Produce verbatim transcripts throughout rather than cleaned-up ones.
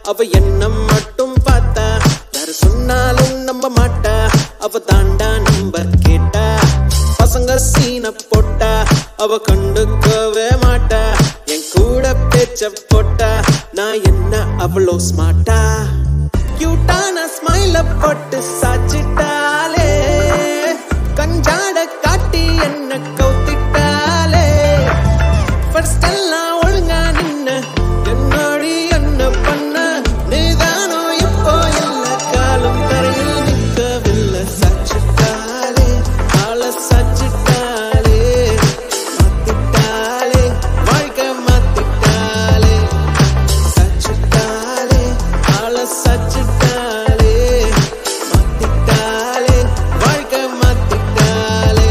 அவ என்ன மட்டும் பார்த்தா, யாரு சொன்னாலும் நம்ப மாட்டா. அவ தாண்டா நம்பர் கேட்டா, பசங்க சீன போட்டா, அவ கண்டுக்கவே மாட்டா. என் கூட பேச்ச போட்டா, நான் என்ன அவ்வளோ ஸ்மார்ட்டா. கியூட்டான ஸ்மைல போட்டு சாச்சிட்டாலே, கஞ்சாட காட்டி என்ன கவுத்திட்டாலே. ஃபர்ஸ்ட் எல்லாம் ஒழுங்கா நின்ன என்னோடி என்ன பண்ண, நீதானோ இப்போ இல்ல காலம் தரையில் நிற்கவில்லை. சாச்சிட்டாலே ஆள சாச்சிட்டாலே, மாத்திட்டாலே வாழ்க்கை மாத்திட்டாலே. சாச்சிட்டாலே ஆள சாச்சிட்டாலே, மாத்திட்டாலே வாழ்க்கை மாத்திட்டாலே.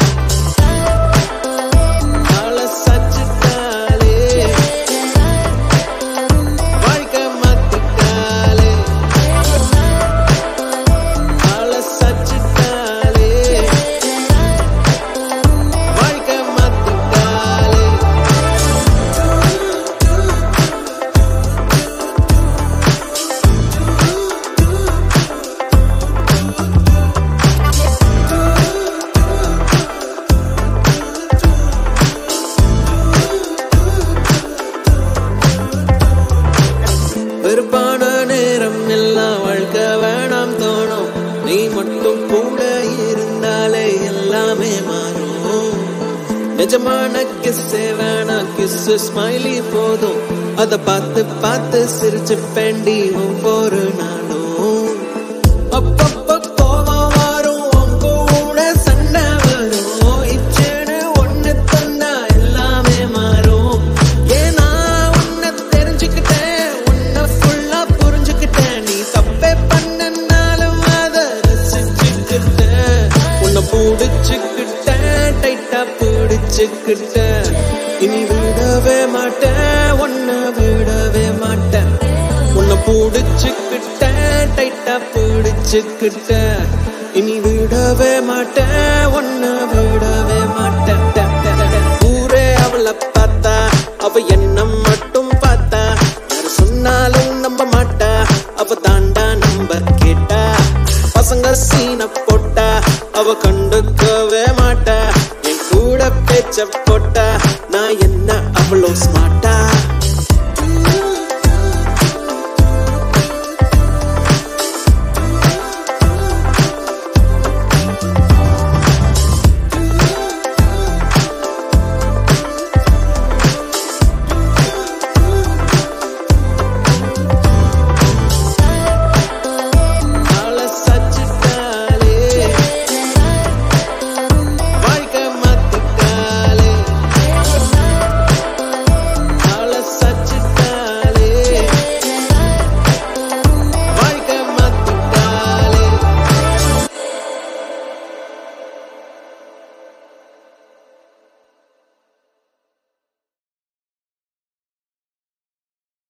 ஆள சாச்சிட்டாலே, வாழ்க்கை மாத்திட்டாலே. ஆள சாச்சிட்டாலே, வாழ்க்கை மாத்திட்டாலே. வெறுப்பான நேரம் எல்லாம் வாழ்க்கை வேணாம் தோணும். நீ மட்டும் கூட இருந்தாலே எல்லாமே மாறும். நிஜமான கிஸ்ஸே வேணாம், கிஸ்ஸு ஸ்மைலி போதும். அத பார்த்து பார்த்து சிரிச்சு பேண்டி ஒவ்வொரு நாளும். அப்பப்ப கோவம் வரும், உன் கூட சண்டை வரும். இச்சேன்னு ஒண்ணு தந்தா எல்லாமே மாறும். ஏன்னா உன்னை தெரிஞ்சுக்கிட்டேன், உன்னை ஃபுல்லா புரிஞ்சுக்கிட்டேன். நீ தப்பே பண்ணனாலும் அதை ரசிச்சுக்கிட்டேன். உன்னை பிடிச்சுக்கிட்டேன், டைட்டா பிடிச்சுக்கிட்டேன். இனி விடவே மாட்டேன், உன்னை விடவே மாட்டேன். உன்னை பிடிச்சுக்கிட்டேன், டைட்டா பிடிச்சுக்கிட்டேன். இனி விடவே மாட்டேன், உன்னை விடவே மாட்டேன். ஊரே அவளை பார்த்தா, அவ என்ன மட்டும் பார்த்தா, யாரு சொன்னாலும் நம்ப மாட்டா.